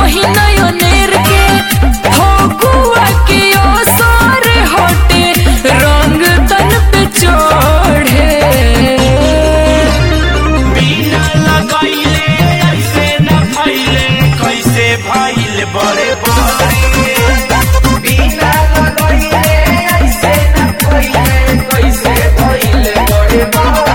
कहीं नयनेर के फगुआ के ओसर हटे रंग तन पे चढ़े। बिना लगैले ऐसे न भइले कैसे भइल बड़े बड़े। बिना लगैले ऐसे न भइले कैसे भइल बड़े बड़े।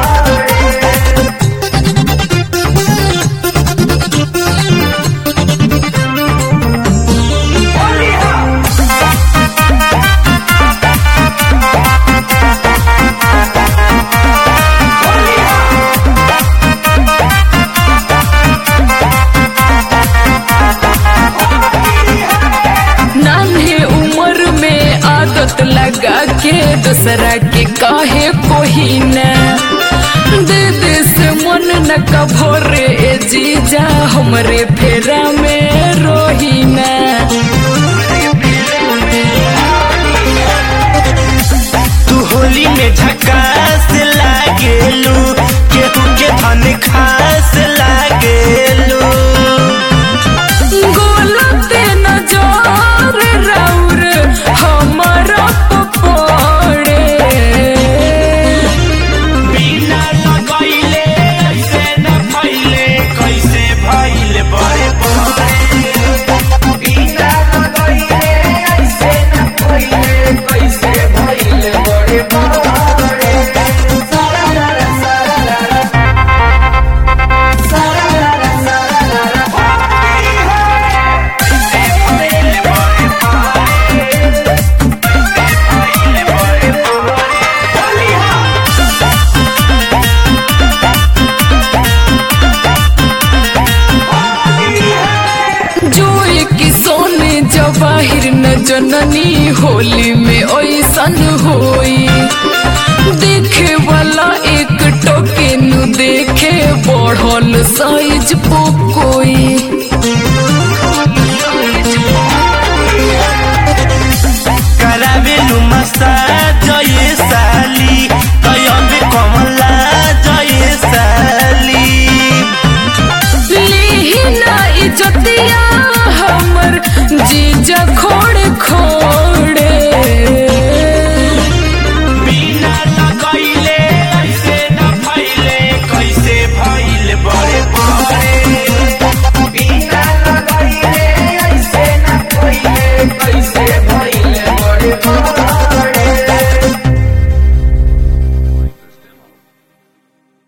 नान्हे उम्र में आदत लगा के दूसरा के काहे कोही न दे दे से मन न कभोरे ए जीजा हमरे फेरा में रोही न। तू होली में झकास लागेलू केहू के धन खास लागेलू। गोलते नजर राउर हमारा पपड़े। बिना लगैले ऐसे न भइले कैसे भइल बड़े बड़े। बिना लगैले ऐसे न भइले कैसे भइल बड़े बड़े। सारा रा सारा रा सारा रा सारा रा होली है। कैसे भइल बड़े बड़े। कैसे भइल बड़े बड़े। होली है। जो एक सोने जवाहिर न जननी होली में ऐसन होई। देखे वाला एक टोके नु देखे बढ़ल साइज पोखरी।